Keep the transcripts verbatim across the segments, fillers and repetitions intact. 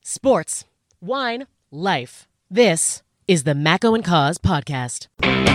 Sports, wine, life. This is the Macco and Cause podcast.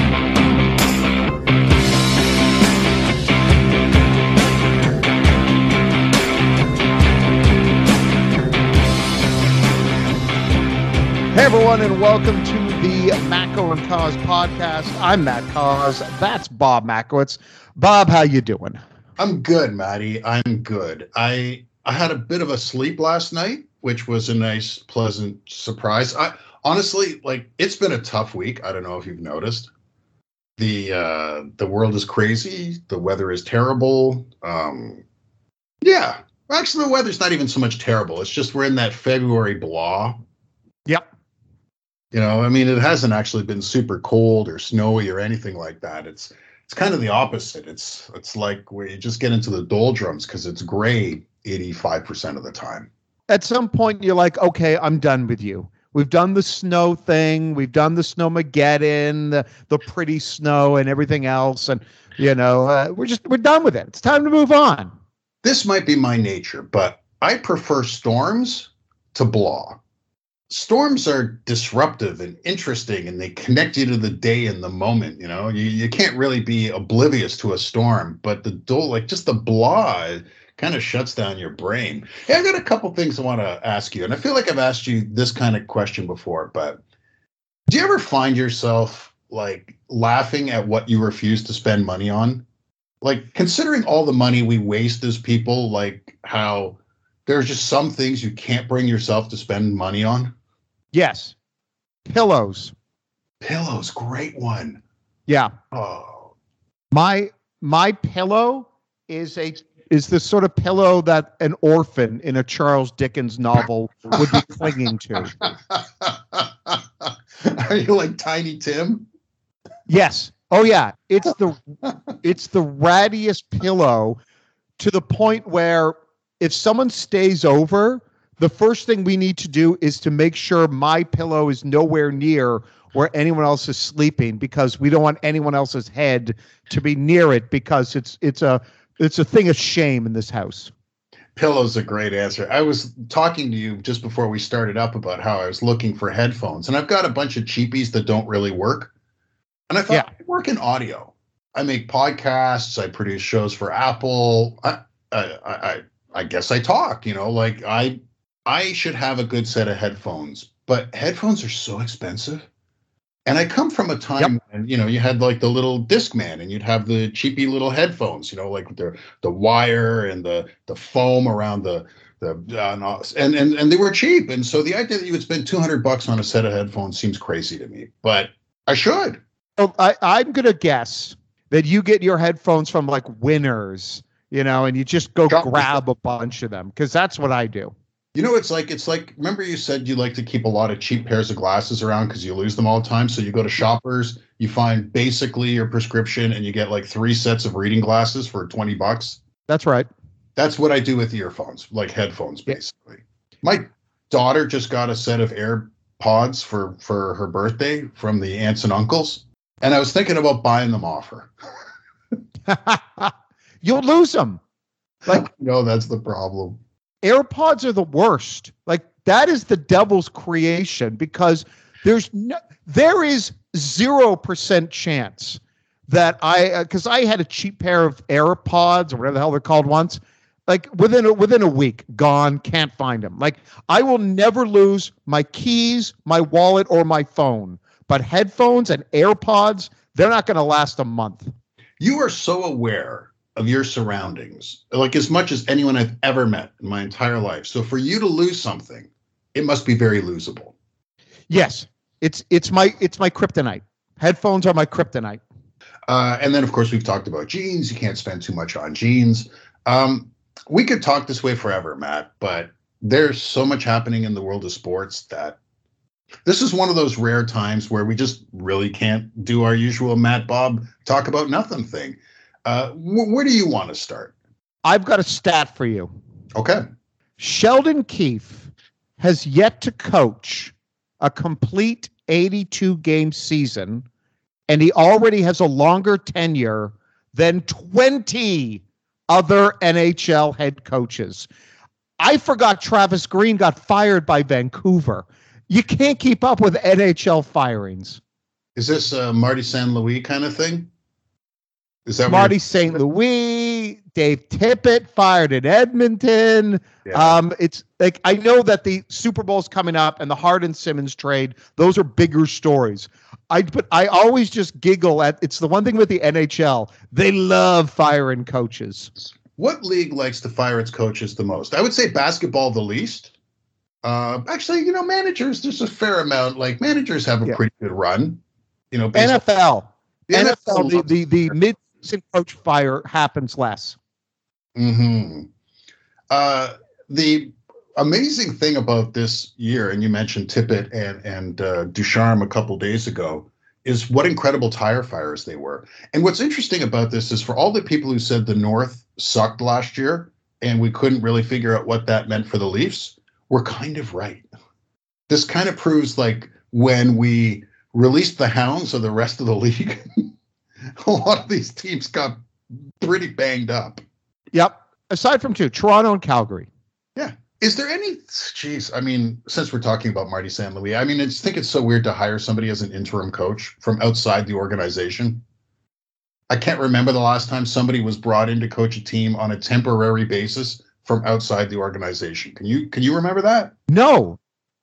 Hey everyone, and welcome to the Macco and Cause podcast. I'm Matt Cause. That's Bob Mackowitz. Bob, how you doing? I'm good, Matty. I'm good. I I had a bit of a sleep last night, which was a nice, pleasant surprise. I honestly, like, it's been a tough week. I don't know if you've noticed. The uh, the world is crazy. The weather is terrible. Um, yeah, actually, the weather's not even so much terrible. It's just we're in that February blah. Yep. You know, I mean, it hasn't actually been super cold or snowy or anything like that. It's it's kind of the opposite. It's it's like where you just get into the doldrums because it's gray eighty-five percent of the time. At some point, you're like, okay, I'm done with you. We've done the snow thing. We've done the snowmageddon, the, the pretty snow and everything else. And, you know, uh, we're just, we're done with it. It's time to move on. This might be my nature, but I prefer storms to blah. Storms are disruptive and interesting, and they connect you to the day and the moment. You know, you, you can't really be oblivious to a storm, but the dole, like just the blah, kind of shuts down your brain. Hey, I've got a couple things I want to ask you, and I feel like I've asked you this kind of question before, but do you ever find yourself like laughing at what you refuse to spend money on? Like, considering all the money we waste as people, like how there's just some things you can't bring yourself to spend money on. Yes. Pillows. Pillows, great one. Yeah. Oh. My my pillow is a is the sort of pillow that an orphan in a Charles Dickens novel would be clinging to. Are you like Tiny Tim? Yes. Oh yeah. It's the it's the rattiest pillow to the point where if someone stays over, the first thing we need to do is to make sure my pillow is nowhere near where anyone else is sleeping, because we don't want anyone else's head to be near it, because it's it's a it's a thing of shame in this house. Pillow's a great answer. I was talking to you just before we started up about how I was looking for headphones, and I've got a bunch of cheapies that don't really work. And I thought, yeah. I work in audio. I make podcasts. I produce shows for Apple. I I I, I guess I talk. You know, like I. I should have a good set of headphones, but headphones are so expensive. And I come from a time yep. when, you know, you had like the little Discman, and you'd have the cheapy little headphones, you know, like the the wire and the the foam around the the uh, and and and they were cheap. And so the idea that you would spend two hundred bucks on a set of headphones seems crazy to me, but I should. Well, I, I'm gonna guess that you get your headphones from like Winners, you know, and you just go Shop grab a bunch of them, because that's what I do. You know, it's like, it's like, remember you said you like to keep a lot of cheap pairs of glasses around because you lose them all the time. So you go to Shoppers, you find basically your prescription, and you get like three sets of reading glasses for twenty bucks. That's right. That's what I do with earphones, like headphones, basically. Yeah. My daughter just got a set of AirPods for, for her birthday from the aunts and uncles. And I was thinking about buying them off her. You'll lose them. Like, no, that's the problem. AirPods are the worst. Like, that is the devil's creation, because there's no, there is zero percent chance that I, because uh, I had a cheap pair of AirPods or whatever the hell they're called once, like within a, within a week, gone, can't find them. Like, I will never lose my keys, my wallet, or my phone, but headphones and AirPods, they're not going to last a month. You are so aware of your surroundings, like as much as anyone I've ever met in my entire life. So for you to lose something, it must be very losable. Yes, it's it's my it's my kryptonite. Headphones are my kryptonite. Uh, and then, of course, we've talked about jeans. You can't spend too much on jeans. Um, we could talk this way forever, Matt, but there's so much happening in the world of sports that this is one of those rare times where we just really can't do our usual Matt Bob talk about nothing thing. Uh, wh- where do you want to start? I've got a stat for you. Okay. Sheldon Keefe has yet to coach a complete eighty-two game season, and he already has a longer tenure than twenty other N H L head coaches. I forgot Travis Green got fired by Vancouver. You can't keep up with N H L firings. Is this a Marty Saint Louis kind of thing? Is that Marty Saint Louis, Dave Tippett fired in Edmonton. Yeah. Um, it's like, I know that the Super Bowl's coming up and the Harden Simmons trade, those are bigger stories. I but I always just giggle at, it's the one thing with the N H L. They love firing coaches. What league likes to fire its coaches the most? I would say basketball the least. Uh, actually, you know, managers, there's a fair amount. Like managers have a yeah. pretty good run. You know, N F L. The N F L, N F L the, the, the mid-season coach fire happens less. Mm-hmm. Uh, the amazing thing about this year, and you mentioned Tippett and, and uh, Ducharme a couple days ago, is what incredible tire fires they were. And what's interesting about this is for all the people who said the North sucked last year and we couldn't really figure out what that meant for the Leafs, we're kind of right. This kind of proves like when we released the hounds of the rest of the league, a lot of these teams got pretty banged up. Yep. Aside from two, Toronto and Calgary. Yeah. Is there any, geez, I mean, since we're talking about Marty Saint Louis, I mean, I just think it's so weird to hire somebody as an interim coach from outside the organization. I can't remember the last time somebody was brought in to coach a team on a temporary basis from outside the organization. Can you, can you remember that? No,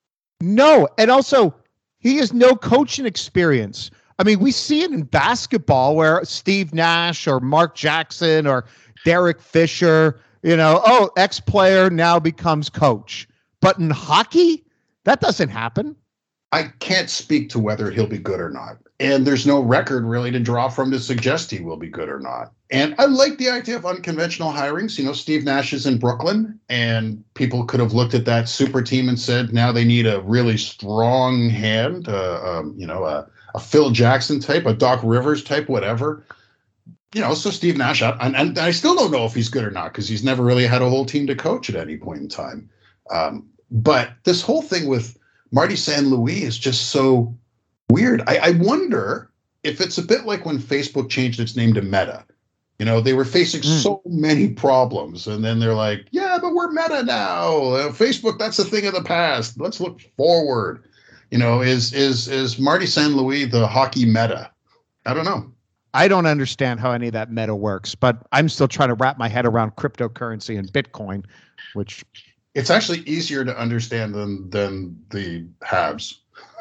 no. And also, he has no coaching experience. I mean, we see it in basketball where Steve Nash or Mark Jackson or Derek Fisher, you know, oh, ex-player now becomes coach. But in hockey, that doesn't happen. I can't speak to whether he'll be good or not. And there's no record really to draw from to suggest he will be good or not. And I like the idea of unconventional hirings. You know, Steve Nash is in Brooklyn, and people could have looked at that super team and said, now they need a really strong hand, uh, um, you know, a, a Phil Jackson type, a Doc Rivers type, whatever. You know, so Steve Nash, and, and I still don't know if he's good or not because he's never really had a whole team to coach at any point in time. Um, but this whole thing with Marty Saint Louis is just so weird. I, I wonder if it's a bit like when Facebook changed its name to Meta. You know, they were facing mm. so many problems, and then they're like, yeah, but we're Meta now. Uh, Facebook, that's a thing of the past. Let's look forward. You know, is is is Marty Saint Louis the hockey meta? I don't know. I don't understand how any of that meta works, but I'm still trying to wrap my head around cryptocurrency and Bitcoin, which it's actually easier to understand than than the Habs.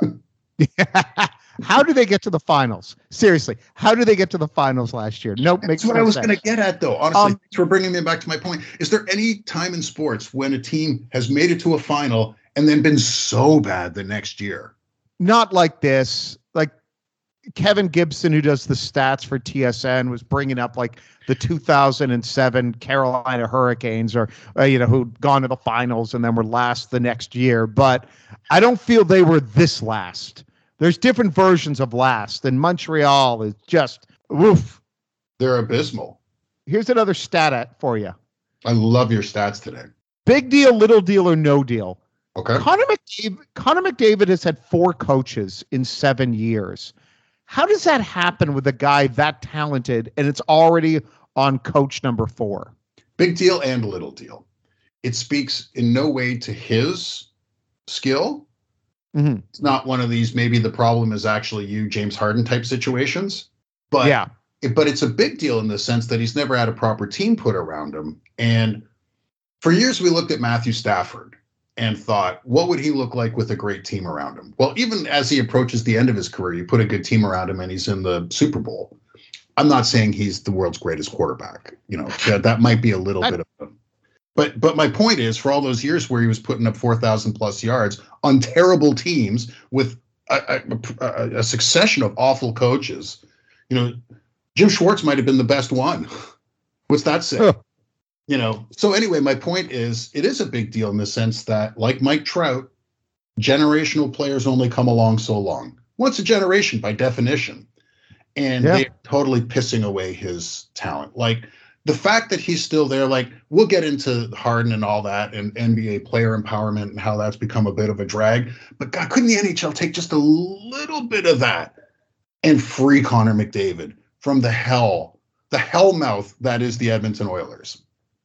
How do they get to the finals? Seriously, how do they get to the finals last year? Nope. That's what no I was going to get at, though. Honestly, um, thanks for bringing me back to my point. Is there any time in sports when a team has made it to a final and then been so bad the next year? Not like this. Like Kevin Gibson, who does the stats for T S N, was bringing up like the two thousand seven Carolina Hurricanes, or uh, you know, who'd gone to the finals and then were last the next year. But I don't feel they were this last. There's different versions of last, and Montreal is just woof. They're abysmal. Here's another stat at for you. I love your stats today. Big deal, little deal, or no deal. Okay. Connor McDavid, Connor McDavid has had four coaches in seven years. How does that happen with a guy that talented and it's already on coach number four? Big deal and little deal. It speaks in no way to his skill. Mm-hmm. It's not one of these, maybe the problem is actually you, James Harden type situations. But, yeah. it, but it's a big deal in the sense that he's never had a proper team put around him. And for years, we looked at Matthew Stafford and thought, what would he look like with a great team around him? Well, even as he approaches the end of his career, you put a good team around him and he's in the Super Bowl. I'm not saying he's the world's greatest quarterback. You know, that, that might be a little I, bit of a, but, but my point is, for all those years where he was putting up four thousand plus yards on terrible teams with a, a, a, a succession of awful coaches, you know, Jim Schwartz might have been the best one. What's that say? Huh. You know, so anyway, my point is it is a big deal in the sense that, like Mike Trout, generational players only come along so long. Once a generation by definition. And yeah. they're totally pissing away his talent. Like the fact that he's still there, like we'll get into Harden and all that and N B A player empowerment and how that's become a bit of a drag. But God, couldn't the N H L take just a little bit of that and free Connor McDavid from the hell, the hell mouth that is the Edmonton Oilers?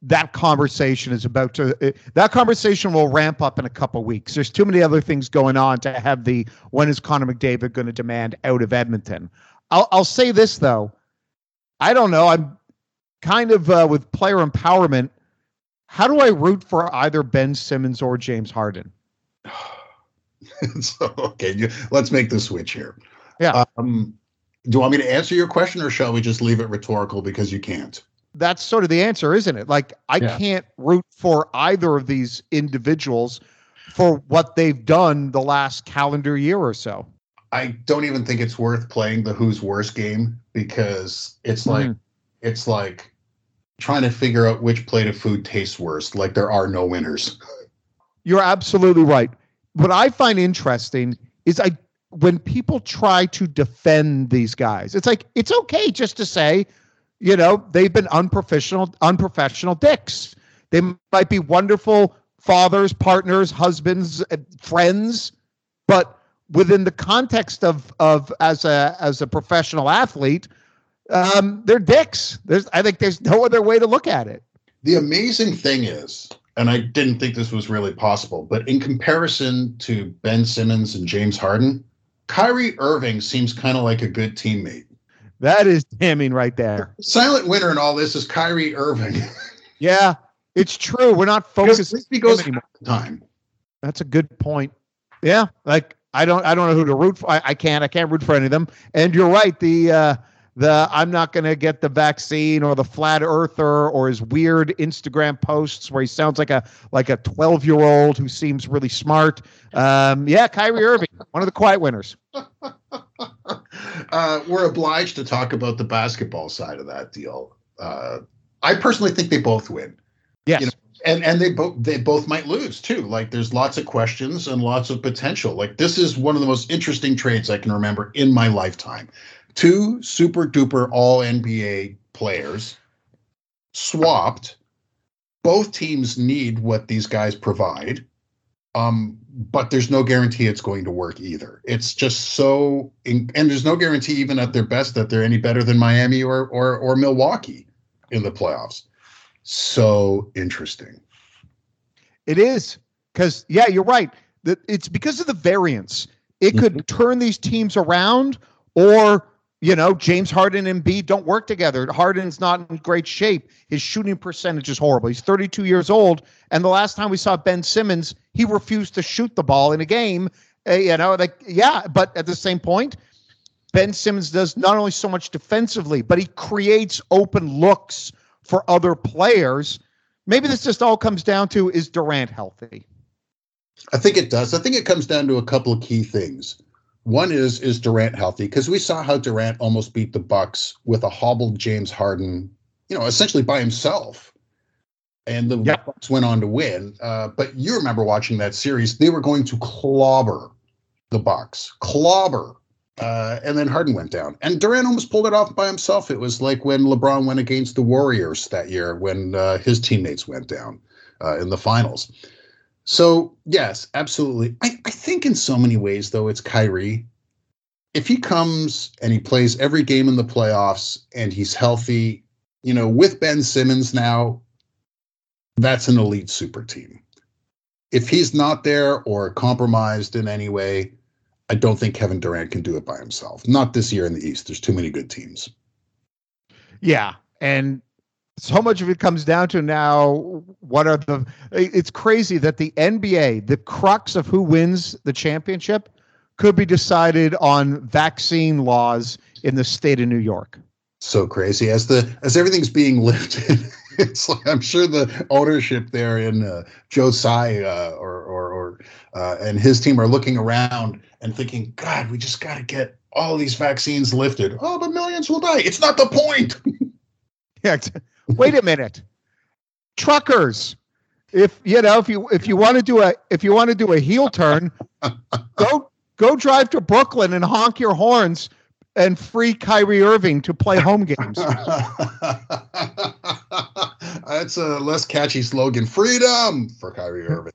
that conversation is about to, that conversation will ramp up in a couple weeks. There's too many other things going on to have the, when is Connor McDavid going to demand out of Edmonton? I'll, I'll say this though. I don't know. I'm kind of uh, with player empowerment. How do I root for either Ben Simmons or James Harden? So, okay, you, let's make the switch here. Yeah. Um, do you want me to answer your question, or shall we just leave it rhetorical because you can't? That's sort of the answer, isn't it? Like, I Yeah. can't root for either of these individuals for what they've done the last calendar year or so. I don't even think it's worth playing the who's worse game, because it's like Mhm. it's like trying to figure out which plate of food tastes worse. Like, there are no winners. You're absolutely right. What I find interesting is I when people try to defend these guys, it's like, it's okay just to say, you know, they've been unprofessional, unprofessional dicks. They might be wonderful fathers, partners, husbands, uh, friends, but within the context of of as a as a professional athlete, um, they're dicks. There's, I think, there's no other way to look at it. The amazing thing is, and I didn't think this was really possible, but in comparison to Ben Simmons and James Harden, Kyrie Irving seems kind of like a good teammate. That is damning right there. Silent winner in all this is Kyrie Irving. Yeah, it's true. We're not Because focused at least he goes on him anymore. half the time. That's a good point. Yeah, like I don't, I don't know who to root for. I, I can't, I can't root for any of them. And you're right. The, uh, the I'm not going to get the vaccine, or the flat earther, or his weird Instagram posts where he sounds like a like a twelve year old who seems really smart. Um, yeah, Kyrie Irving, one of the quiet winners. Uh, we're obliged to talk about the basketball side of that deal. Uh, I personally think they both win. Yes. You know, and and they both they both might lose too. Like, there's lots of questions and lots of potential. Like, this is one of the most interesting trades I can remember in my lifetime. Two super duper all N B A players swapped. Both teams need what these guys provide. Um, but there's no guarantee it's going to work either. It's just so, and there's no guarantee even at their best that they're any better than Miami or or or Milwaukee in the playoffs. So interesting. It is, because, yeah, you're right. That it's because of the variance. It could Mhm. turn these teams around, or, you know, James Harden and Embiid don't work together. Harden's not in great shape. His shooting percentage is horrible. He's thirty-two years old. And the last time we saw Ben Simmons, he refused to shoot the ball in a game. Uh, you know, like, yeah, but at the same point, Ben Simmons does not only so much defensively, but he creates open looks for other players. Maybe this just all comes down to, is Durant healthy? I think it does. I think it comes down to a couple of key ththings. One is, is Durant healthy? Because we saw how Durant almost beat the Bucks with a hobbled James Harden, you know, essentially by himself. And the Yep. Bucks went on to win. Uh, but you remember watching that series, they were going to clobber the Bucks, clobber. Uh, and then Harden went down. And Durant almost pulled it off by himself. It was like when LeBron went against the Warriors that year when uh, his teammates went down uh, in the finals. So, yes, absolutely. I, I think in so many ways, though, it's Kyrie. If he comes and he plays every game in the playoffs and he's healthy, you know, with Ben Simmons now, that's an elite super team. If he's not there or compromised in any way, I don't think Kevin Durant can do it by himself. Not this year in the East. There's too many good teams. Yeah. And so much of it comes down to now, what are the, it's crazy that the N B A, the crux of who wins the championship, could be decided on vaccine laws in the state of New York. So crazy. As the as everything's being lifted, it's like, I'm sure the ownership there in uh, Joe Tsai uh, or or, or uh, and his team are looking around and thinking, God, we just got to get all these vaccines lifted. Oh, but millions will die. It's not the point. Yeah. Wait a minute. Truckers. If you know, if you if you want to do a if you want to do a heel turn, go go drive to Brooklyn and honk your horns and free Kyrie Irving to play home games. That's a less catchy slogan. Freedom for Kyrie Irving.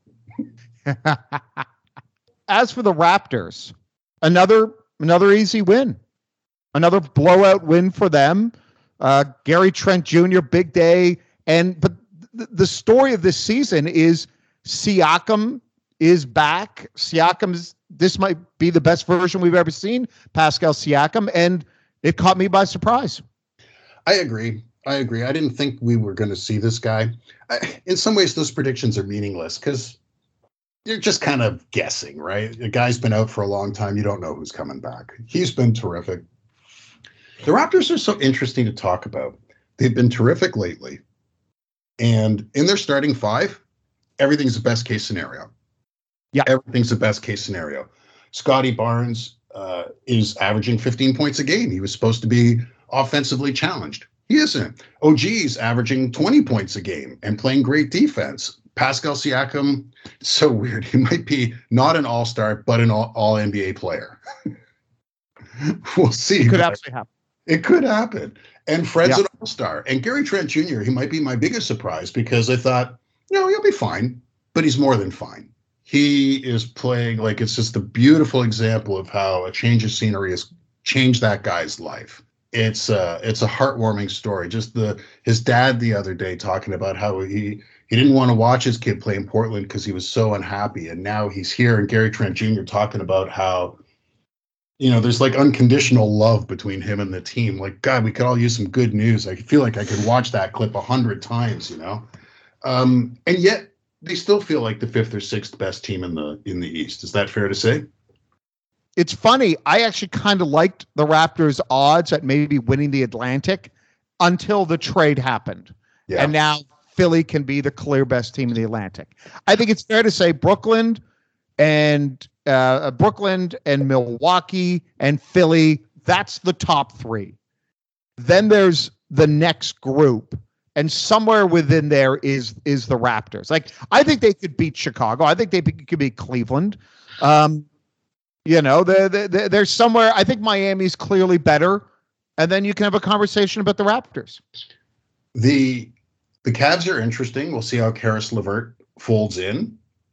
As for the Raptors, another another easy win, another blowout win for them. Uh, Gary Trent Junior, big day, and but the, the story of this season is Siakam is back. Siakam's, this might be the best version we've ever seen, Pascal Siakam, and it caught me by surprise. I agree. I agree. I didn't think we were going to see this guy. I, in some ways, those predictions are meaningless because you're just kind of guessing, right? The guy's been out for a long time. You don't know who's coming back. He's been terrific. The Raptors are so interesting to talk about. They've been terrific lately. And in their starting five, everything's the best case scenario. Yeah. Everything's the best case scenario. Scotty Barnes uh, is averaging fifteen points a game. He was supposed to be offensively challenged. He isn't. O G's averaging twenty points a game and playing great defense. Pascal Siakam, so weird. He might be not an all-star, but an all, all N B A player. We'll see. It could absolutely happen. It could happen. And Fred's Yeah. an all-star. And Gary Trent Junior, he might be my biggest surprise because I thought, you know, he'll be fine, but he's more than fine. He is playing like it's just a beautiful example of how a change of scenery has changed that guy's life. It's uh it's a heartwarming story. Just the his dad the other day talking about how he he didn't want to watch his kid play in Portland because he was so unhappy, and now he's here. And Gary Trent Junior talking about how, you know, there's like unconditional love between him and the team. Like, God, we could all use some good news. I feel like I could watch that clip a hundred times, you know. Um, and yet they still feel like the fifth or sixth best team in the in the East. Is that fair to say? It's funny. I actually kind of liked the Raptors' odds at maybe winning the Atlantic until the trade happened. Yeah. And now Philly can be the clear best team in the Atlantic. I think it's fair to say Brooklyn and uh, Brooklyn and Milwaukee and Philly, that's the top three. Then there's the next group. And somewhere within there is is the Raptors. Like, I think they could beat Chicago. I think they could beat Cleveland. Um, You know, they're, they're, they're somewhere. I think Miami's clearly better. And then you can have a conversation about the Raptors. The the Cavs are interesting. We'll see how Karis LeVert folds in.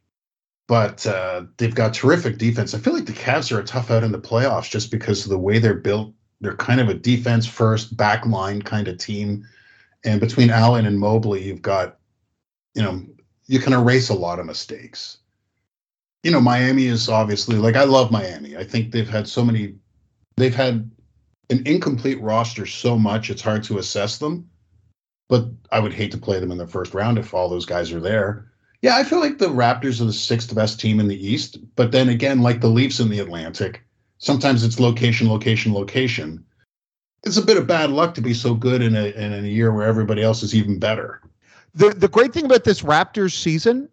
But uh, they've got terrific defense. I feel like the Cavs are a tough out in the playoffs just because of the way they're built. They're kind of a defense-first, back-line kind of team. And between Allen and Mobley, you've got, you know, you can erase a lot of mistakes. You know, Miami is obviously, like, I love Miami. I think they've had so many, they've had an incomplete roster so much, it's hard to assess them. But I would hate to play them in the first round if all those guys are there. Yeah, I feel like the Raptors are the sixth best team in the East. But then again, like the Leafs in the Atlantic, sometimes it's location, location, location. It's a bit of bad luck to be so good in a, in a year where everybody else is even better. The, the great thing about this Raptors season,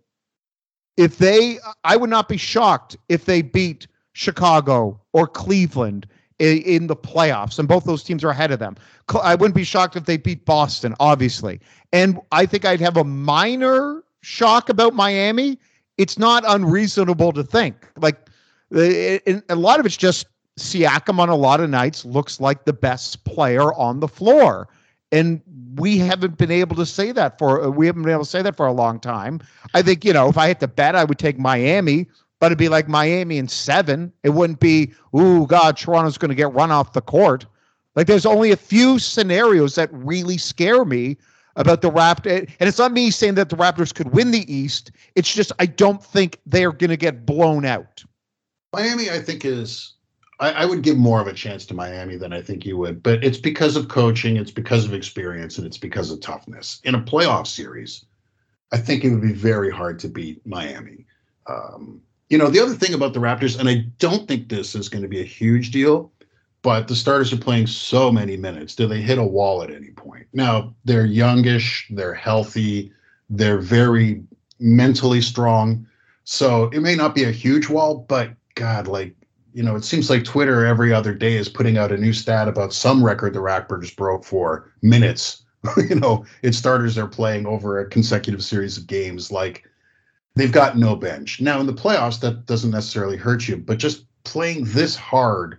if they, I would not be shocked if they beat Chicago or Cleveland in, in the playoffs, and both those teams are ahead of them. I wouldn't be shocked if they beat Boston, obviously. And I think I'd have a minor shock about Miami. It's not unreasonable to think. Like, it, it, a lot of it's just Siakam on a lot of nights looks like the best player on the floor. And we haven't been able to say that for, we haven't been able to say that for a long time. I think, you know, if I had to bet, I would take Miami, but it'd be like Miami in seven. It wouldn't be, ooh, God, Toronto's going to get run off the court. Like, there's only a few scenarios that really scare me about the Raptors. And it's not me saying that the Raptors could win the East. It's just, I don't think they're going to get blown out. Miami, I think, is, I, I would give more of a chance to Miami than I think you would, but it's because of coaching, it's because of experience, and it's because of toughness. In a playoff series, I think it would be very hard to beat Miami. Um, you know, the other thing about the Raptors, and I don't think this is going to be a huge deal, but the starters are playing so many minutes. Do they hit a wall at any point? Now, they're youngish, they're healthy, they're very mentally strong. So it may not be a huge wall, but God, like, you know, it seems like Twitter every other day is putting out a new stat about some record the Raptors broke for minutes. You know, it's starters are playing over a consecutive series of games. Like, they've got no bench. Now, in the playoffs, that doesn't necessarily hurt you, but just playing this hard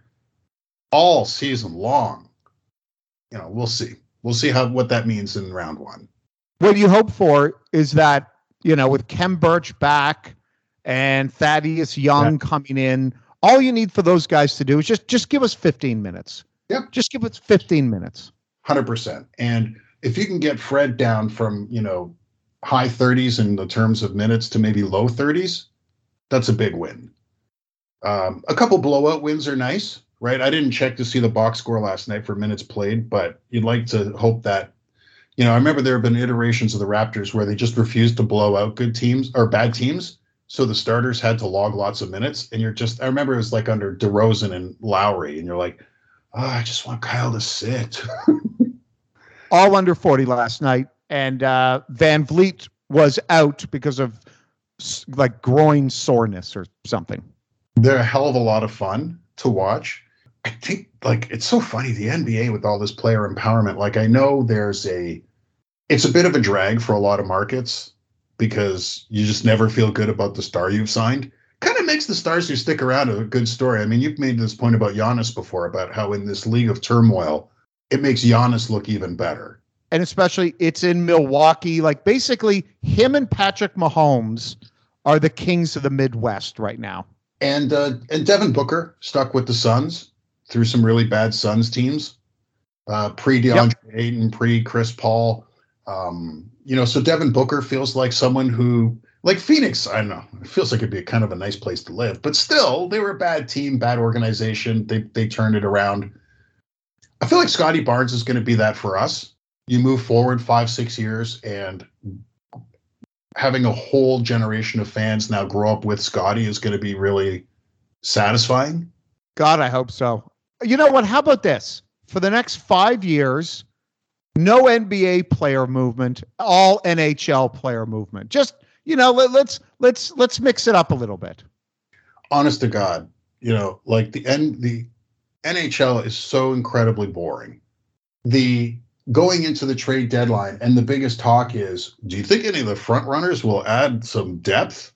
all season long, you know, we'll see. We'll see how what that means in round one. What you hope for is that, you know, with Khem Birch back and Thaddeus Young yeah. coming in, all you need for those guys to do is just just give us fifteen minutes. Yep. Just give us fifteen minutes. one hundred percent. And if you can get Fred down from, you know, high thirties in the terms of minutes to maybe low thirties, that's a big win. Um, a couple blowout wins are nice, right? I didn't check to see the box score last night for minutes played, but you'd like to hope that, you know, I remember there have been iterations of the Raptors where they just refused to blow out good teams or bad teams. So the starters had to log lots of minutes. And you're just, I remember it was like under DeRozan and Lowry, and you're like, oh, I just want Kyle to sit. All under forty last night. And uh, Van Vliet was out because of like groin soreness or something. They're a hell of a lot of fun to watch. I think like it's so funny, the N B A with all this player empowerment. Like I know there's a, it's a bit of a drag for a lot of markets because you just never feel good about the star you've signed. Kind of makes the stars who stick around a good story. I mean, you've made this point about Giannis before, about how in this league of turmoil, it makes Giannis look even better. And especially it's in Milwaukee. Like basically him and Patrick Mahomes are the kings of the Midwest right now. And uh, and Devin Booker stuck with the Suns through some really bad Suns teams, uh, pre-DeAndre yep. Ayton, pre-Chris Paul. Um, you know, so Devin Booker feels like someone who, like Phoenix, I don't know, it feels like it'd be a kind of a nice place to live. But still, they were a bad team, bad organization. They they turned it around. I feel like Scotty Barnes is going to be that for us. You move forward five, six years, and having a whole generation of fans now grow up with Scotty is going to be really satisfying. God, I hope so. You know what? How about this? For the next five years, no N B A player movement, all N H L player movement. Just, you know, let, let's let's let's mix it up a little bit. Honest to God, you know, like the N the N H L is so incredibly boring. The going into the trade deadline, and the biggest talk is, do you think any of the front runners will add some depth?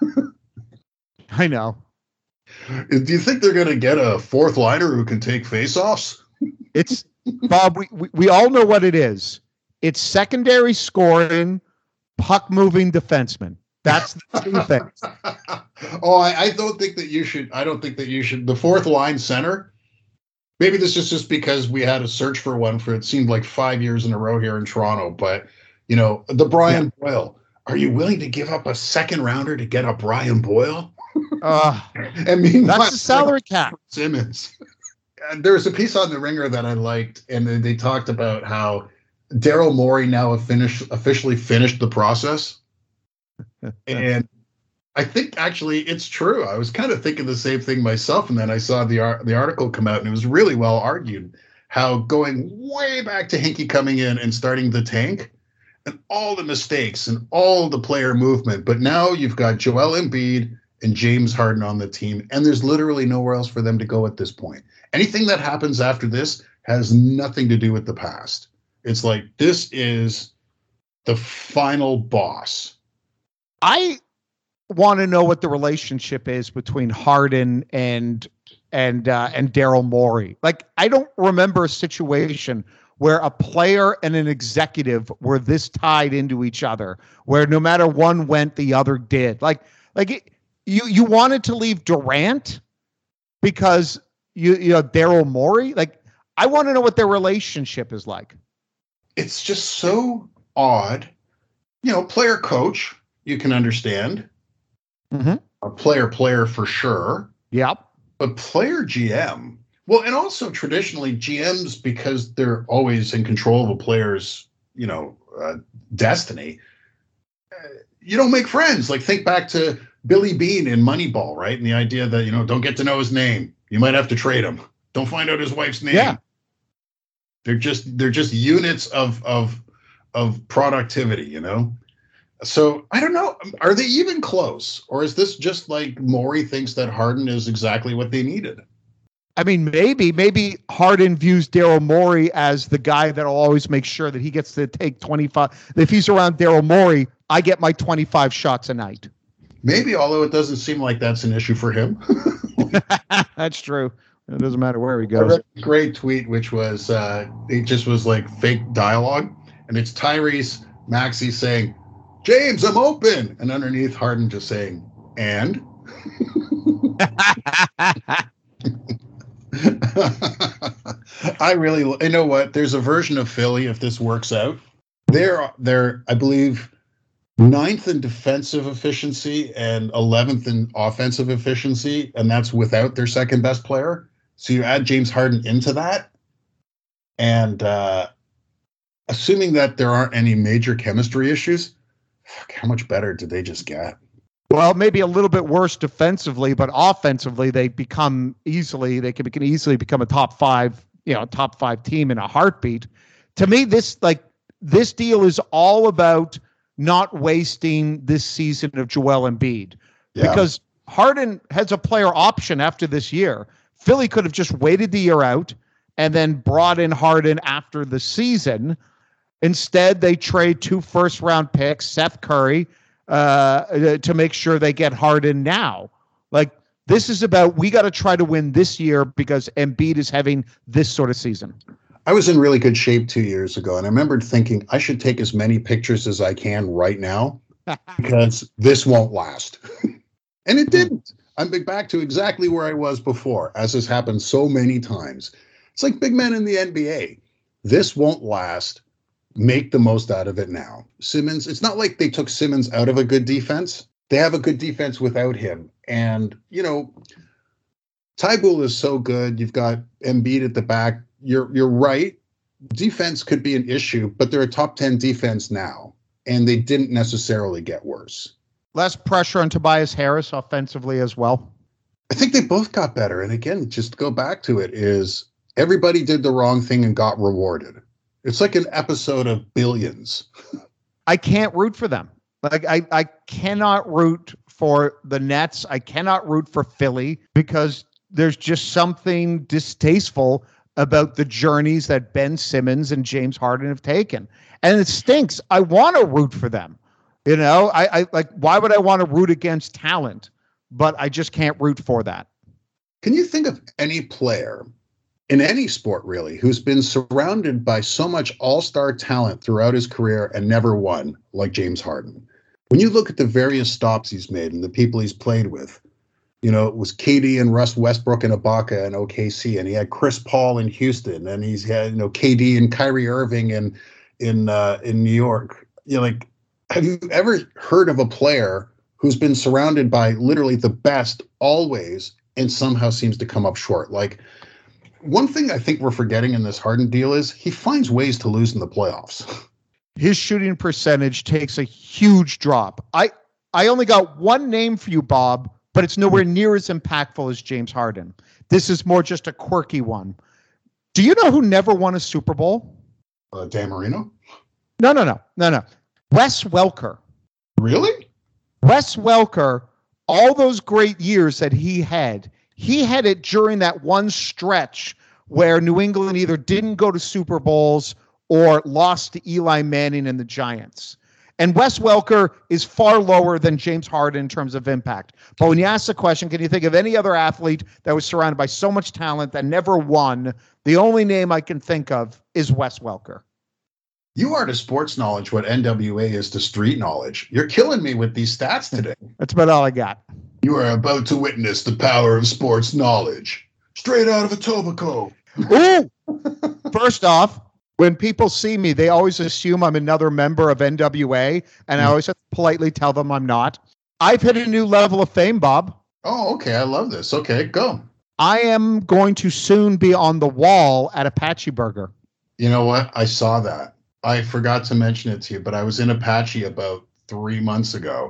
I know. Do you think they're going to get a fourth liner who can take faceoffs? It's Bob. We, we we all know what it is. It's secondary scoring, puck moving defenseman. That's the two things. Oh, I, I don't think that you should. I don't think that you should. The fourth line center. Maybe this is just because we had a search for one for it seemed like five years in a row here in Toronto. But, you know, the Brian yeah. Boyle, are you willing to give up a second rounder to get a Brian Boyle? Uh, I mean, that's the salary cap. Simmons. There was a piece on The Ringer that I liked, and they, they talked about how Daryl Morey now have finished, officially finished the process. And I think actually it's true. I was kind of thinking the same thing myself, and then I saw the ar- the article come out, and it was really well argued how going way back to Hinkie coming in and starting the tank, and all the mistakes and all the player movement. But now you've got Joel Embiid and James Harden on the team, and there's literally nowhere else for them to go at this point. Anything that happens after this has nothing to do with the past. It's like this is the final boss. I want to know what the relationship is between Harden and and uh, and Daryl Morey. Like, I don't remember a situation where a player and an executive were this tied into each other, where no matter one went, the other did. Like, like it, you you wanted to leave Durant because you you know Daryl Morey. Like, I want to know what their relationship is like. It's just so odd. You know, player coach, you can understand. Mm-hmm. A player player for sure. Yep. But player G M, well, and also traditionally G Ms, because they're always in control of a player's, you know, uh, destiny, uh, you don't make friends. Like, think back to Billy Beane in Moneyball, right? And the idea that, you know, don't get to know his name. You might have to trade him. Don't find out his wife's name. Yeah. They're just they're just units of of of productivity, you know? So I don't know. Are they even close? Or is this just like Morey thinks that Harden is exactly what they needed? I mean, maybe, maybe Harden views Daryl Morey as the guy that'll always make sure that he gets to take twenty-five. If he's around Daryl Morey, I get my twenty-five shots a night. Maybe, although it doesn't seem like that's an issue for him. That's true. It doesn't matter where he I goes. read a great tweet, which was, uh, it just was like fake dialogue. And it's Tyrese Maxey saying, James, I'm open. And underneath Harden just saying, and? I really, you know what? There's a version of Philly, if this works out. They're, they're, I believe, ninth in defensive efficiency and eleventh in offensive efficiency, and that's without their second best player. So you add James Harden into that, and uh, assuming that there aren't any major chemistry issues, fuck, how much better did they just get? Well, maybe a little bit worse defensively, but offensively they become easily they can, can easily become a top five, you know, top five team in a heartbeat. To me, this like this deal is all about not wasting this season of Joel Embiid, yeah. because Harden has a player option after this year. Philly could have just waited the year out and then brought in Harden after the season. Instead, they trade two first round picks, Seth Curry, uh, to make sure they get Harden now. Like, this is about, we got to try to win this year because Embiid is having this sort of season. I was in really good shape two years ago, and I remembered thinking I should take as many pictures as I can right now because this won't last. And it didn't. I'm back to exactly where I was before, as has happened so many times. It's like big men in the N B A. This won't last. Make the most out of it now. Simmons, it's not like they took Simmons out of a good defense. They have a good defense without him. And, you know, Thybulle is so good. You've got Embiid at the back. You're you're right. Defense could be an issue, but they're a top ten defense now, and they didn't necessarily get worse. Less pressure on Tobias Harris offensively as well. I think they both got better. And again, just to go back to it, is everybody did the wrong thing and got rewarded. It's like an episode of Billions. I can't root for them. Like I, I cannot root for the Nets. I cannot root for Philly because there's just something distasteful about the journeys that Ben Simmons and James Harden have taken. And it stinks. I want to root for them. You know, I, I like, why would I want to root against talent? But I just can't root for that. Can you think of any player in any sport, really, who's been surrounded by so much all-star talent throughout his career and never won like James Harden? When you look at the various stops he's made and the people he's played with, you know, it was K D and Russ Westbrook and Ibaka and O K C, and he had Chris Paul in Houston, and he's had, you know, K D and Kyrie Irving in in uh, in New York. You know, like, have you ever heard of a player who's been surrounded by literally the best always and somehow seems to come up short? Like, one thing I think we're forgetting in this Harden deal is he finds ways to lose in the playoffs. His shooting percentage takes a huge drop. I I only got one name for you, Bob, but it's nowhere near as impactful as James Harden. This is more just a quirky one. Do you know who never won a Super Bowl? Uh, Dan Marino? No, no, no, no, no. Wes Welker. Really? Wes Welker, all those great years that he had, he had it during that one stretch where New England either didn't go to Super Bowls or lost to Eli Manning and the Giants. And Wes Welker is far lower than James Harden in terms of impact. But when you ask the question, can you think of any other athlete that was surrounded by so much talent that never won? The only name I can think of is Wes Welker. You are to sports knowledge what N W A is to street knowledge. You're killing me with these stats today. That's about all I got. You are about to witness the power of sports knowledge. Straight out of Etobicoke. Ooh! First off, when people see me, they always assume I'm another member of N W A, and I always have to politely tell them I'm not. I've hit a new level of fame, Bob. Oh, okay. I love this. Okay, go. I am going to soon be on the wall at Apache Burger. You know what? I saw that. I forgot to mention it to you, but I was in Apache about three months ago,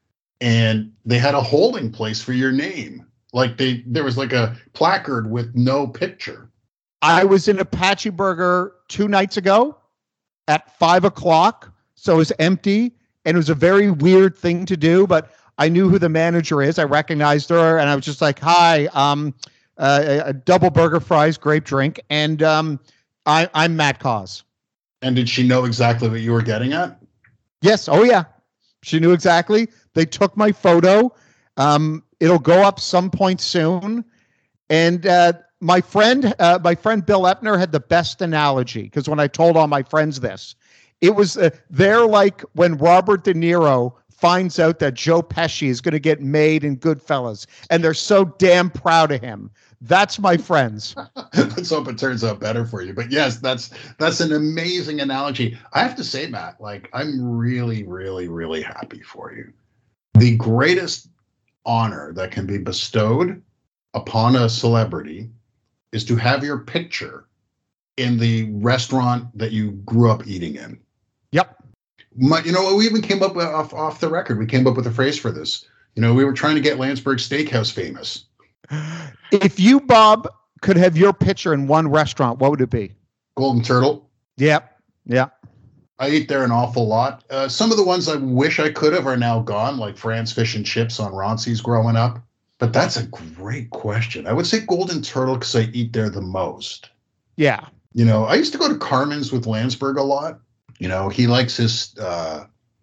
and they had a holding place for your name. Like they, there was like a placard with no picture. I was in Apache Burger two nights ago at five o'clock, so it was empty, and it was a very weird thing to do, but I knew who the manager is. I recognized her, and I was just like, hi, um, uh, a, a double burger, fries, grape drink, and um, I, I'm Matt Cause. And did she know exactly what you were getting at? Yes. Oh, yeah. She knew exactly. They took my photo. Um, it'll go up some point soon, and uh, My friend, uh, my friend Bill Epner had the best analogy, because when I told all my friends this, it was uh, they're like when Robert De Niro finds out that Joe Pesci is going to get made in Goodfellas, and they're so damn proud of him. That's my friends. Let's hope it turns out better for you. But yes, that's that's an amazing analogy. I have to say, Matt, like I'm really, really, really happy for you. The greatest honor that can be bestowed upon a celebrity is to have your picture in the restaurant that you grew up eating in. Yep. My, you know, we even came up with, off off the record. We came up with a phrase for this. You know, we were trying to get Landsberg Steakhouse famous. If you, Bob, could have your picture in one restaurant, what would it be? Golden Turtle. Yep. Yeah. I eat there an awful lot. Uh, some of the ones I wish I could have are now gone, like Fran's Fish and Chips on Ronsi's growing up. But that's a great question. I would say Golden Turtle because I eat there the most. Yeah. You know, I used to go to Carmen's with Landsberg a lot. You know, he likes his uh,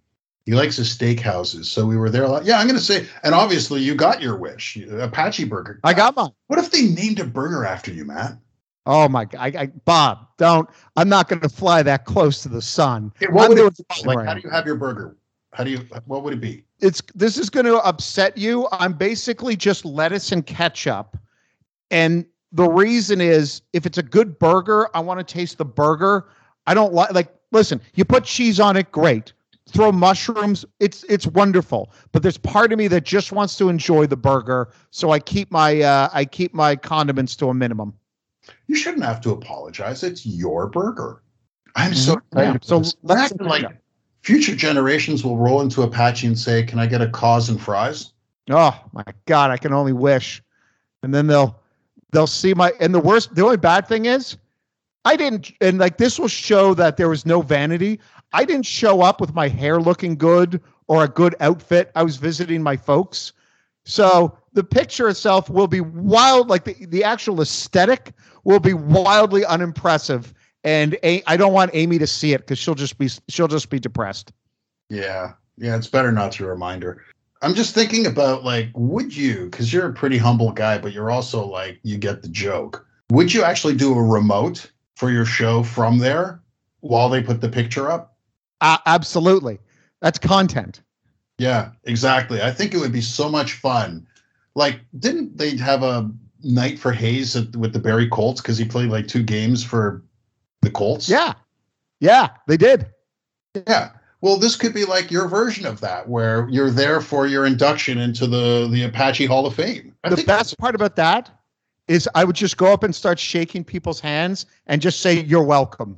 he likes his steakhouses, so we were there a lot. Yeah, I'm going to say, and obviously you got your wish, Apache Burger. I got mine. What if they named a burger after you, Matt? Oh my God, I, I, Bob, don't. I'm not going to fly that close to the sun. Hey, what I'm would doing it, like, how do you have your burger? How do you? What would it be? It's this is going to upset you. I'm basically just lettuce and ketchup, and the reason is if it's a good burger, I want to taste the burger. I don't like like. Listen, you put cheese on it, great. Throw mushrooms, it's it's wonderful. But there's part of me that just wants to enjoy the burger, so I keep my uh, I keep my condiments to a minimum. You shouldn't have to apologize. It's your burger. I'm mm-hmm. so excited. Yeah. So let's like future generations will roll into Apache and say, "Can I get a cause and fries?" Oh my God, I can only wish. And then they'll they'll see my and the worst. The only bad thing is, I didn't, and like this will show that there was no vanity. I didn't show up with my hair looking good or a good outfit. I was visiting my folks. So the picture itself will be wild, like the, the actual aesthetic will be wildly unimpressive. And a, I don't want Amy to see it because she'll just be she'll just be depressed. Yeah. Yeah, it's better not to remind her. I'm just thinking about like, would you, because you're a pretty humble guy, but you're also like, you get the joke. Would you actually do a remote for your show from there while they put the picture up? Uh, absolutely. That's content. Yeah, exactly. I think it would be so much fun. Like, didn't they have a night for Hayes at, with the Barrie Colts because he played like two games for the Colts? Yeah. Yeah, they did. Yeah. Well, this could be like your version of that, where you're there for your induction into the, the Apache Hall of Fame. I the think best part about that is I would just go up and start shaking people's hands and just say, "You're welcome."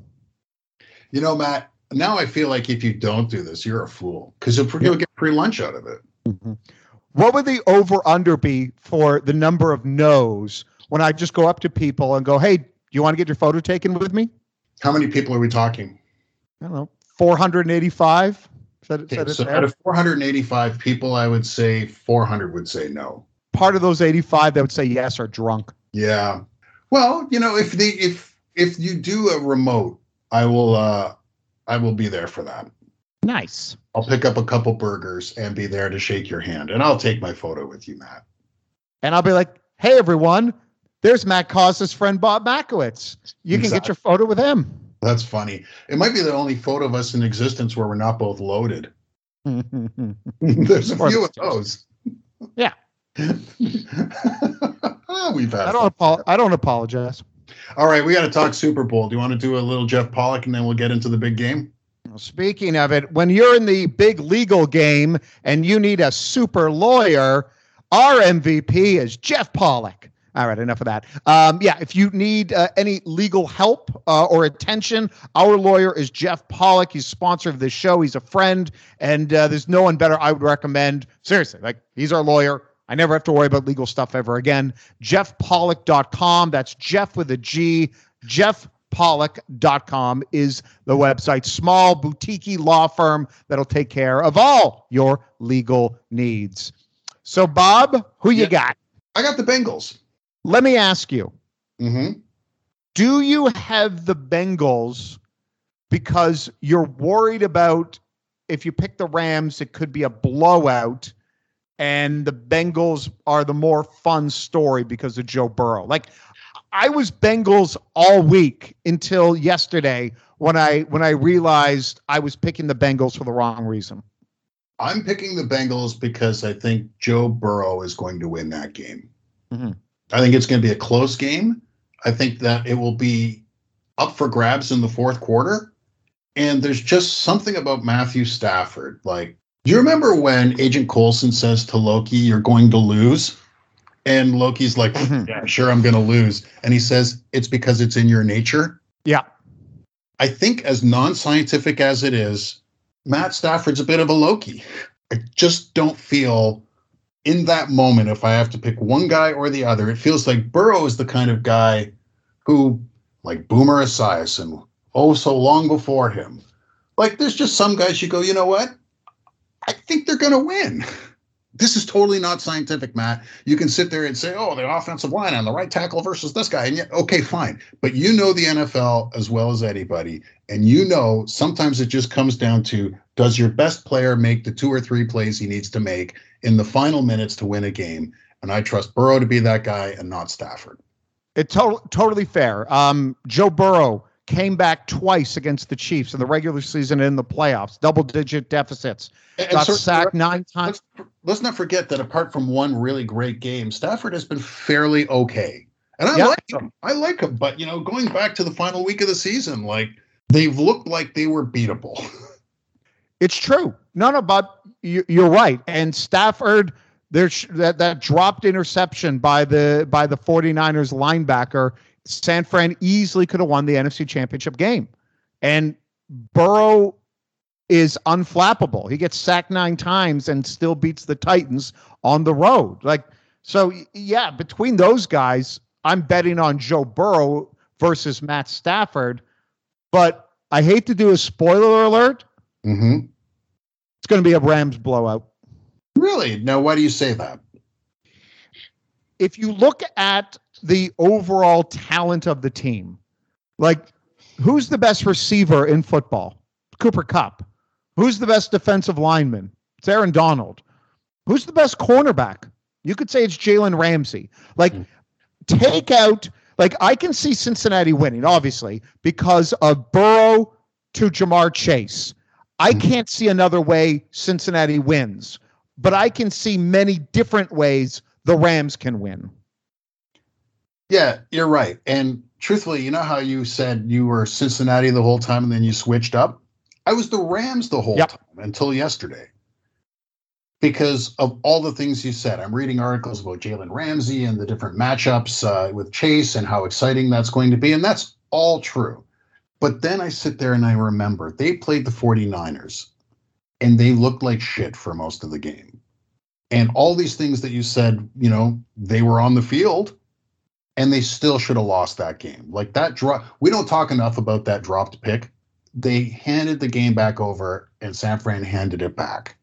You know, Matt, now I feel like if you don't do this, you're a fool because you'll, you'll get free lunch out of it. Mm-hmm. What would the over-under be for the number of no's when I just go up to people and go, "Hey, do you want to get your photo taken with me?" How many people are we talking? I don't know, four hundred eighty-five. Is that, Okay, is that so out of four hundred eighty-five people, I would say four hundred would say no. Part of those eighty-five that would say yes are drunk. Yeah. Well, you know, if the if if you do a remote, I will uh I will be there for that. Nice. I'll pick up a couple burgers and be there to shake your hand, and I'll take my photo with you, Matt. And I'll be like, "Hey, everyone, there's Matt Cause's friend Bob Makowitz. You can Exactly. get your photo with him." That's funny. It might be the only photo of us in existence where we're not both loaded. There's a Or few the of those. Yeah. We've had I don't apo- I don't apologize. All right, we got to talk Super Bowl. Do you want to do a little Jeff Pollock and then we'll get into the big game? Well, speaking of it, when you're in the big legal game and you need a super lawyer, our M V P is Jeff Pollock. All right, enough of that. Um, yeah, if you need uh, any legal help uh, or attention, our lawyer is Jeff Pollock. He's sponsor of this show. He's a friend, and uh, there's no one better I would recommend. Seriously, like he's our lawyer. I never have to worry about legal stuff ever again. jeff pollock dot com. That's Jeff with a G. jeff pollock dot com is the website. Small, boutique law firm that'll take care of all your legal needs. So, Bob, who you Yeah. got? I got the Bengals. Let me ask you, Mm-hmm. do you have the Bengals because you're worried about if you pick the Rams, it could be a blowout, and the Bengals are the more fun story because of Joe Burrow? Like, I was Bengals all week until yesterday when I when I realized I was picking the Bengals for the wrong reason. I'm picking the Bengals because I think Joe Burrow is going to win that game. Mm-hmm. I think it's going to be a close game. I think that it will be up for grabs in the fourth quarter. And there's just something about Matthew Stafford. Like, do you remember when Agent Coulson says to Loki, "You're going to lose"? And Loki's like, Mhm. "Yeah, sure, I'm going to lose." And he says, "It's because it's in your nature." Yeah. I think, as non-scientific as it is, Matt Stafford's a bit of a Loki. I just don't feel in that moment, if I have to pick one guy or the other, it feels like Burrow is the kind of guy who, like Boomer Esiason, oh, so long before him. Like, there's just some guys you go, you know what? I think they're going to win. This is totally not scientific, Matt. You can sit there and say, oh, the offensive line on the right tackle versus this guy. And yet, okay, fine. But you know the N F L as well as anybody. And you know sometimes it just comes down to, does your best player make the two or three plays he needs to make in the final minutes to win a game? And I trust Burrow to be that guy and not Stafford. It's to- totally fair. Um, Joe Burrow came back twice against the Chiefs in the regular season and in the playoffs, double-digit deficits. And, Got and sacked nine times. Let's, let's not forget that apart from one really great game, Stafford has been fairly okay. And I Yeah. like him. I like him. But, you know, going back to the final week of the season, like, they've looked like they were beatable. It's true. No, no, but you, you're right. And Stafford, there's that, that dropped interception by the by the 49ers linebacker. San Fran easily could have won the N F C Championship game. And Burrow is unflappable. He gets sacked nine times and still beats the Titans on the road. Like, so yeah, between those guys, I'm betting on Joe Burrow versus Matt Stafford. But I hate to do a spoiler alert. Mm-hmm. It's going to be a Rams blowout. Really? Now, why do you say that? If you look at the overall talent of the team, like, who's the best receiver in football? Cooper Kupp. Who's the best defensive lineman? It's Aaron Donald. Who's the best cornerback? You could say it's Jalen Ramsey. Like, mm. take out, like, I can see Cincinnati winning, obviously, because of Burrow to Jamar Chase. I mm. can't see another way Cincinnati wins, but I can see many different ways the Rams can win. Yeah, you're right. And truthfully, you know how you said you were Cincinnati the whole time and then you switched up? I was the Rams the whole yep. time until yesterday because of all the things you said. I'm reading articles about Jalen Ramsey and the different matchups uh, with Chase and how exciting that's going to be. And that's all true. But then I sit there and I remember they played the 49ers and they looked like shit for most of the game. And all these things that you said, you know, they were on the field and they still should have lost that game. Like that drop. We don't talk enough about that dropped pick. They handed the game back over and San Fran handed it back.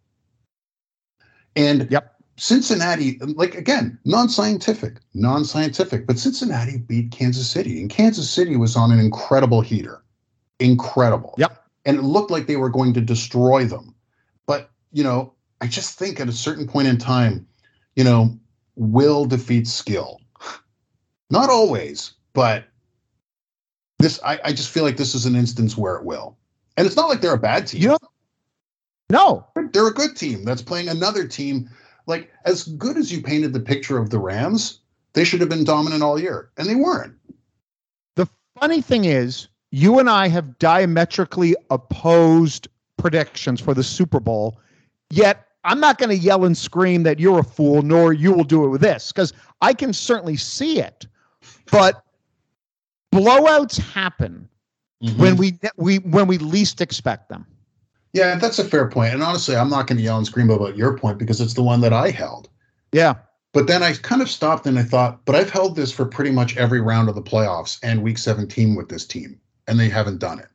And yep. Cincinnati, like, again, non-scientific, non-scientific, but Cincinnati beat Kansas City and Kansas City was on an incredible heater. Incredible. Yep. And it looked like they were going to destroy them. But, you know, I just think at a certain point in time, you know, will defeats skill. Not always, but this, I, I just feel like this is an instance where it will. And it's not like they're a bad team. You know, no. They're a good team that's playing another team. Like, as good as you painted the picture of the Rams, they should have been dominant all year, and they weren't. The funny thing is, you and I have diametrically opposed predictions for the Super Bowl, yet I'm not going to yell and scream that you're a fool, nor you will do it with this, because I can certainly see it. But blowouts happen mm-hmm. when we we when we least expect them. Yeah, that's a fair point. And honestly, I'm not going to yell and scream about your point because it's the one that I held. Yeah. But then I kind of stopped and I thought, but I've held this for pretty much every round of the playoffs and week seventeen with this team, and they haven't done it.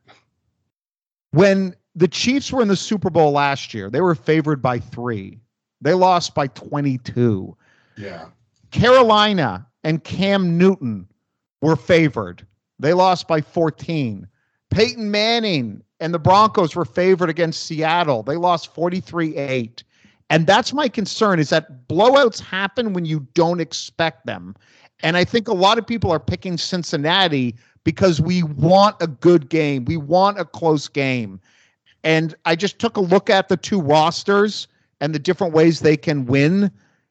When the Chiefs were in the Super Bowl last year, they were favored by three. They lost by twenty-two. Yeah. Carolina and Cam Newton were favored. They lost by fourteen. Peyton Manning and the Broncos were favored against Seattle. They lost forty-three eight. And that's my concern, is that blowouts happen when you don't expect them. And I think a lot of people are picking Cincinnati because we want a good game. We want a close game. And I just took a look at the two rosters and the different ways they can win.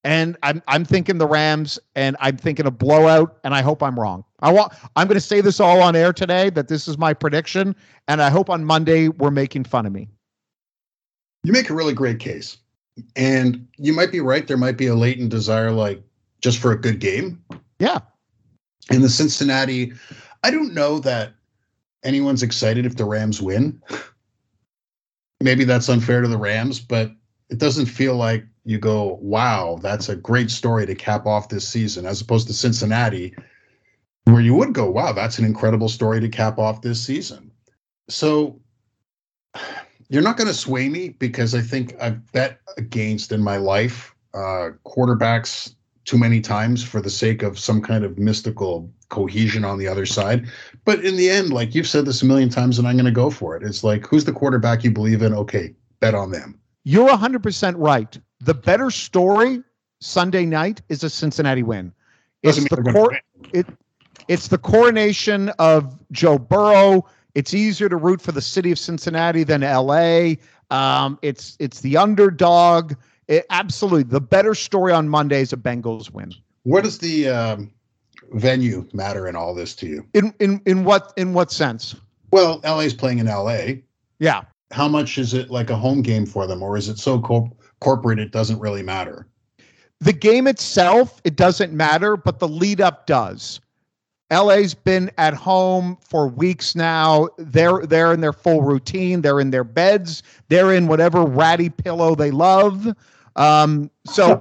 And I'm I'm thinking the Rams, and I'm thinking a blowout, and I hope I'm wrong. I want I'm going to say this all on air today that this is my prediction, and I hope on Monday we're making fun of me. You make a really great case, and you might be right. There might be a latent desire, like just for a good game. Yeah. In the Cincinnati, I don't know that anyone's excited if the Rams win. Maybe that's unfair to the Rams, but it doesn't feel like you go, wow, that's a great story to cap off this season, as opposed to Cincinnati, where you would go, wow, that's an incredible story to cap off this season. So you're not going to sway me, because I think I've bet against in my life uh, quarterbacks too many times for the sake of some kind of mystical cohesion on the other side. But in the end, like you've said this a million times, and I'm going to go for it. It's like, who's the quarterback you believe in? Okay, bet on them. You're one hundred percent right. The better story Sunday night is a Cincinnati win. It's the cor- it, it's the coronation of Joe Burrow. It's easier to root for the city of Cincinnati than L A. Um, it's it's the underdog. It, absolutely, the better story on Monday is a Bengals win. What does the um, venue matter in all this to you? In in in what in what sense? Well, L A's playing in L A. Yeah. How much is it like a home game for them, or is it so co- corporate it doesn't really matter? The game itself, it doesn't matter, but the lead up does. L A's been at home for weeks now. They're they're in their full routine. They're in their beds. They're in whatever ratty pillow they love. Um, so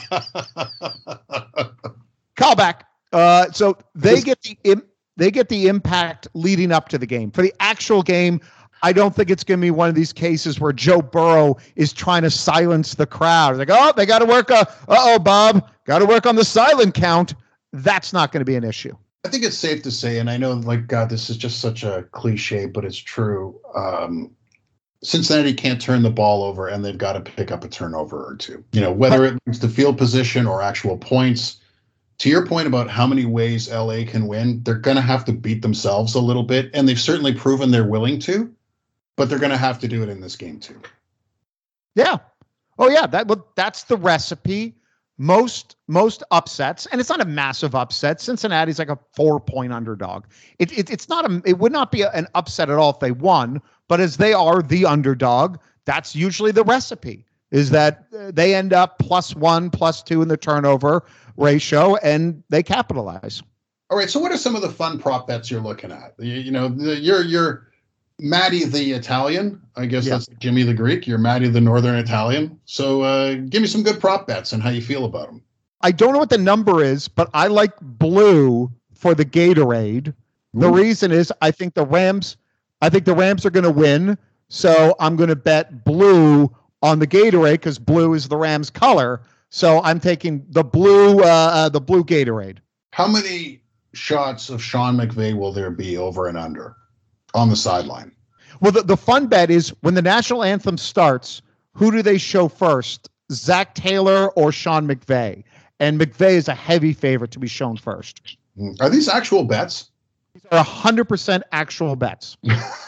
callback. Uh, so they get the im- they get the impact leading up to the game. For the actual game, I don't think it's going to be one of these cases where Joe Burrow is trying to silence the crowd. Like, oh, they got to work. Uh oh, Bob, got to work on the silent count. That's not going to be an issue. I think it's safe to say, and I know, like, God, this is just such a cliche, but it's true. Um, Cincinnati can't turn the ball over, and they've got to pick up a turnover or two. You know, whether it's the field position or actual points. To your point about how many ways L A can win, they're going to have to beat themselves a little bit, and they've certainly proven they're willing to, but they're going to have to do it in this game too. Yeah. Oh, yeah. That well, that's the recipe. Most most upsets, and it's not a massive upset. Cincinnati's like a four-point underdog. It, it it's not a. It would not be a, an upset at all if they won, but as they are the underdog, that's usually the recipe. Is that they end up plus one, plus two in the turnover ratio, and they capitalize. All right. So, what are some of the fun prop bets you're looking at? You, you know, the, you're you're Matty the Italian. I guess yeah. That's Jimmy the Greek. You're Matty the Northern Italian. So uh, give me some good prop bets and how you feel about them. I don't know what the number is, but I like blue for the Gatorade. Ooh. The reason is I think the Rams, I think the Rams are going to win. So I'm going to bet blue on the Gatorade because blue is the Rams color. So I'm taking the blue, uh, uh, the blue Gatorade. How many shots of Sean McVay will there be over and under on the sideline? Well, the, the fun bet is when the national anthem starts, who do they show first, Zach Taylor or Sean McVay? And McVay is a heavy favorite to be shown first. Are these actual bets? These are one hundred percent actual bets.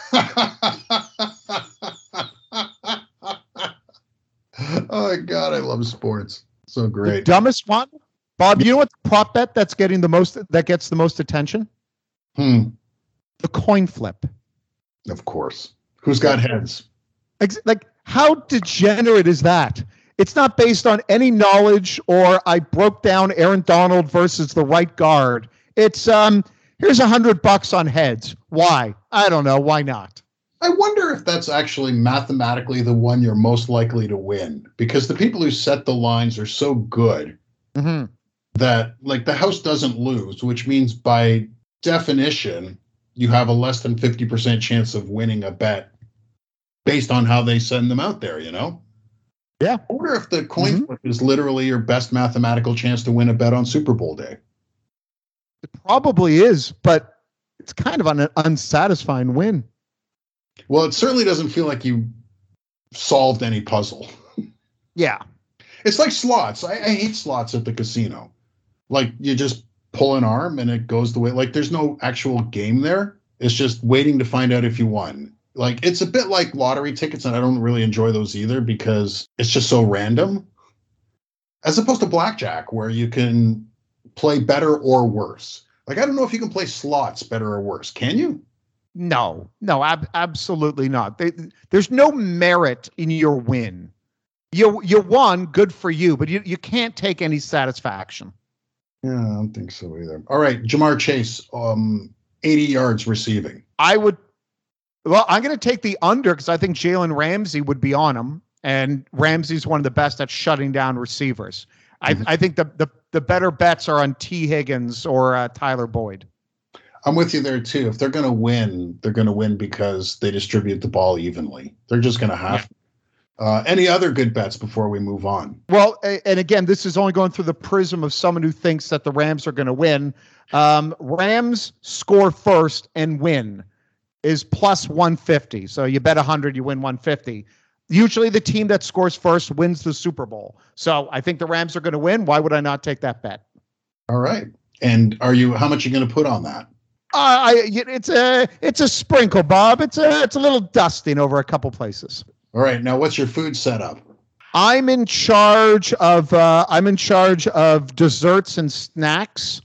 Oh, my God, I love sports. So great. The dumbest one? Bob, you know what the prop bet that's getting the most, that gets the most attention? Hmm. The coin flip. Of course. Who's got heads? Like, how degenerate is that? It's not based on any knowledge or I broke down Aaron Donald versus the right guard. It's, um, here's a hundred bucks on heads. Why? I don't know. Why not? I wonder if that's actually mathematically the one you're most likely to win, because the people who set the lines are so good mm-hmm. that, like, the house doesn't lose, which means by definition, you have a less than fifty percent chance of winning a bet based on how they send them out there, you know? Yeah. I wonder if the coin mm-hmm. flip is literally your best mathematical chance to win a bet on Super Bowl day. It probably is, but it's kind of an unsatisfying win. Well, it certainly doesn't feel like you solved any puzzle. Yeah. It's like slots. I, I hate slots at the casino. Like, you just pull an arm and it goes the way. Like, there's no actual game there. It's just waiting to find out if you won. Like, it's a bit like lottery tickets, and I don't really enjoy those either because it's just so random. as opposed to blackjack, where you can play better or worse. Like, I don't know if you can play slots better or worse. Can you? No, no, ab- absolutely not. They, there's no merit in your win. You you won, good for you, but you, you can't take any satisfaction. Yeah, I don't think so either. All right, Jamar Chase, um, eighty yards receiving. I would, well, I'm going to take the under because I think Jalen Ramsey would be on him, and Ramsey's one of the best at shutting down receivers. Mm-hmm. I, I think the, the the better bets are on T. Higgins or uh, Tyler Boyd. I'm with you there too. If they're going to win, they're going to win because they distribute the ball evenly. They're just going to have. Yeah. Uh, any other good bets before we move on? Well, and again, this is only going through the prism of someone who thinks that the Rams are going to win. Um, Rams score first and win is plus one fifty. So you bet one hundred, you win one fifty. Usually the team that scores first wins the Super Bowl. So I think the Rams are going to win. Why would I not take that bet? All right. And are you? How much are you going to put on that? Uh, I it's a it's a sprinkle, Bob. It's a it's a little dusting over a couple places. All right. Now, what's your food setup? I'm in charge of uh, I'm in charge of desserts and snacks.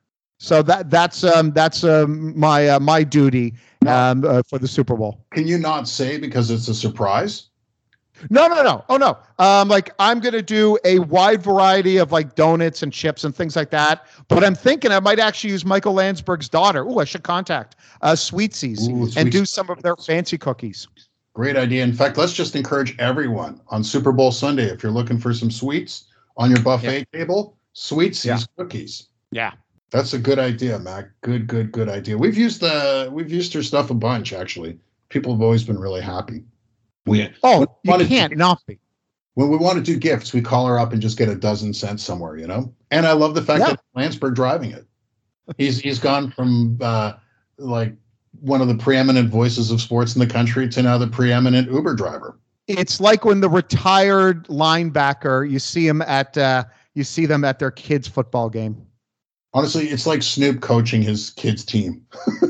So that that's um, that's um, my uh, my duty um, uh, for the Super Bowl. Can you not say because it's a surprise? No, no, no. Oh, no. Um, like I'm going to do a wide variety of like donuts and chips and things like that. But I'm thinking I might actually use Michael Landsberg's daughter. Ooh, I should contact uh, Sweetsies Ooh, and sweet. do some of their fancy cookies. Great idea. In fact, let's just encourage everyone on Super Bowl Sunday, if you're looking for some sweets on your buffet yeah. table, Sweetsies yeah. cookies. Yeah. That's a good idea, Mac. Good, good, good idea. We've used the we've used her stuff a bunch, actually. People have always been really happy. We oh, you can't to, not be. When we want to do gifts, we call her up and just get a dozen cents somewhere, you know. And I love the fact yeah. that Landsberg driving it. He's he's gone from uh, like one of the preeminent voices of sports in the country to now the preeminent Uber driver. It's like when the retired linebacker, you see him at uh, you see them at their kids' football game. Honestly, it's like Snoop coaching his kids' team.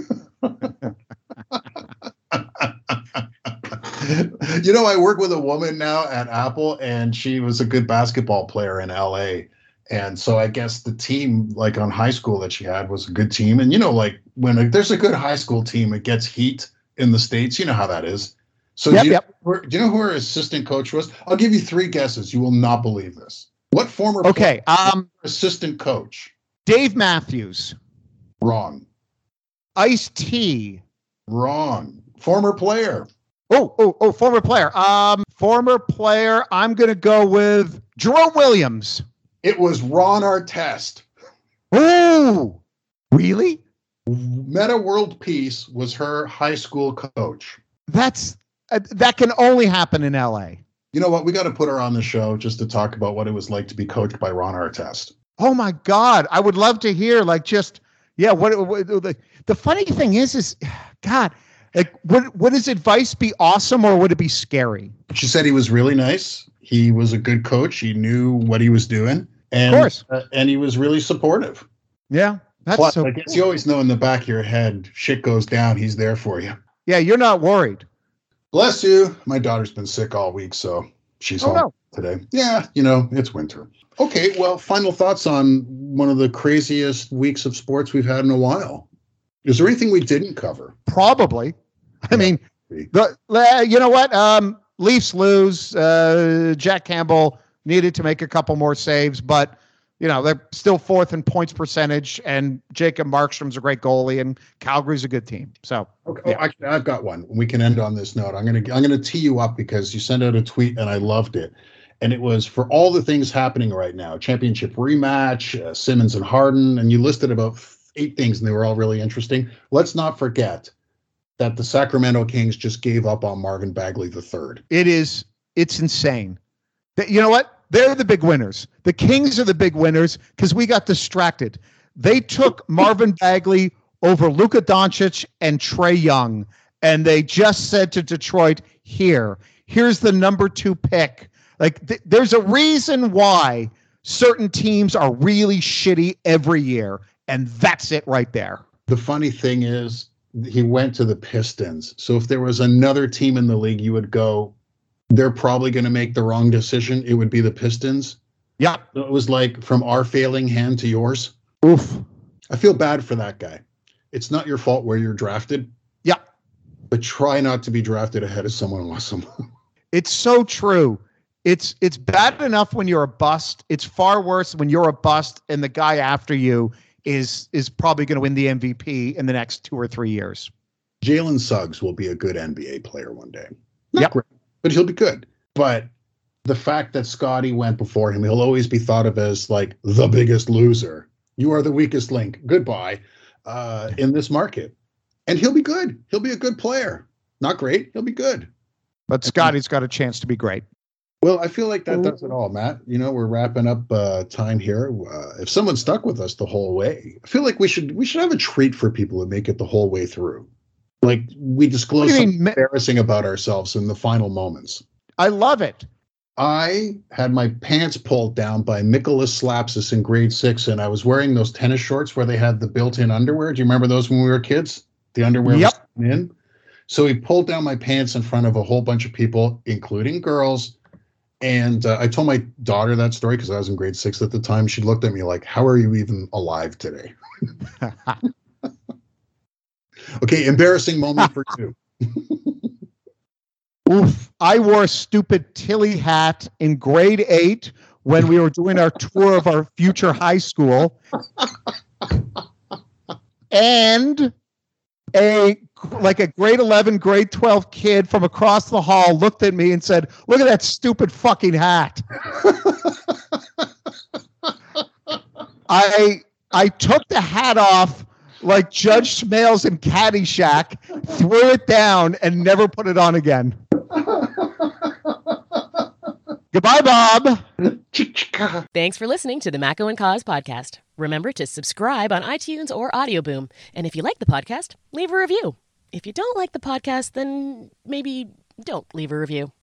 You know, I work with a woman now at Apple, and she was a good basketball player in L A. And so I guess the team, like on high school that she had, was a good team. And, you know, like when a, there's a good high school team, it gets heat in the States. You know how that is. So yep, do, you, yep. do you know who her assistant coach was? I'll give you three guesses. You will not believe this. What former okay, um, assistant coach? Dave Matthews. Wrong. Ice-T. Wrong. Former player. Oh, oh, oh, former player. Um, former player. I'm going to go with Jerome Williams. It was Ron Artest. Oh, really? Meta World Peace was her high school coach. That's uh, that can only happen in L A. You know what? We got to put her on the show just to talk about what it was like to be coached by Ron Artest. Oh my God, I would love to hear. Like, just yeah. What, what the the funny thing is, is God. Like, would would his advice be awesome or would it be scary? She said he was really nice. He was a good coach. He knew what he was doing, and of course, uh, and he was really supportive. Yeah, that's Plus, so I guess cool. You always know in the back of your head, shit goes down. He's there for you. Yeah, you're not worried. Bless you. My daughter's been sick all week, so she's oh, home no. today. Yeah, you know, it's winter. Okay, well, final thoughts on one of the craziest weeks of sports we've had in a while. Is there anything we didn't cover? Probably. I yeah. mean, the, uh, you know what? Um, Leafs lose. Uh, Jack Campbell needed to make a couple more saves, but, you know, they're still fourth in points percentage, and Jacob Markstrom's a great goalie, and Calgary's a good team. So, okay, yeah. oh, actually, I've got one. We can end on this note. I'm gonna I'm gonna tee you up because you sent out a tweet, and I loved it. And it was for all the things happening right now: championship rematch, uh, Simmons and Harden, and you listed about eight things, and they were all really interesting. Let's not forget that the Sacramento Kings just gave up on Marvin Bagley the third. It is, it's insane. That, you know what? They're the big winners. The Kings are the big winners because we got distracted. They took Marvin Bagley over Luka Doncic and Trae Young, and they just said to Detroit, here, here's the number two pick. Like, th- there's a reason why certain teams are really shitty every year, and that's it right there. The funny thing is, he went to the Pistons. So if there was another team in the league, you would go, they're probably going to make the wrong decision. It would be the Pistons. Yeah. It was like from our failing hand to yours. Oof. I feel bad for that guy. It's not your fault where you're drafted. Yeah. But try not to be drafted ahead of someone awesome. It's so true. It's it's bad enough when you're a bust. It's far worse when you're a bust and the guy after you is is probably going to win the M V P in the next two or three years. Jalen Suggs will be a good N B A player one day. Not Yep. great, but he'll be good. But the fact that Scotty went before him, he'll always be thought of as like the biggest loser. You are the weakest link. Goodbye uh, in this market. And he'll be good. He'll be a good player. Not great. He'll be good. But Scotty's got a chance to be great. Well, I feel like that does it all, Matt. You know, we're wrapping up uh, time here. Uh, if someone stuck with us the whole way, I feel like we should we should have a treat for people who make it the whole way through. Like we disclose What do you something mean? embarrassing about ourselves in the final moments. I love it. I had my pants pulled down by Nicholas Slapsis in grade six, and I was wearing those tennis shorts where they had the built-in underwear. Do you remember those when we were kids? The underwear Yep. was in. So he pulled down my pants in front of a whole bunch of people, including girls. And uh, I told my daughter that story because I was in grade six at the time. She looked at me like, how are you even alive today? Okay, embarrassing moment for you. Oof. I wore a stupid Tilly hat in grade eight when we were doing our tour of our future high school. And a like a grade eleven, grade twelve kid from across the hall looked at me and said, "Look at that stupid fucking hat." I I took the hat off like Judge Smales in Caddyshack, threw it down, and never put it on again. Goodbye, Bob. Thanks for listening to the Mako and Cause podcast. Remember to subscribe on iTunes or Audio Boom. And if you like the podcast, leave a review. If you don't like the podcast, then maybe don't leave a review.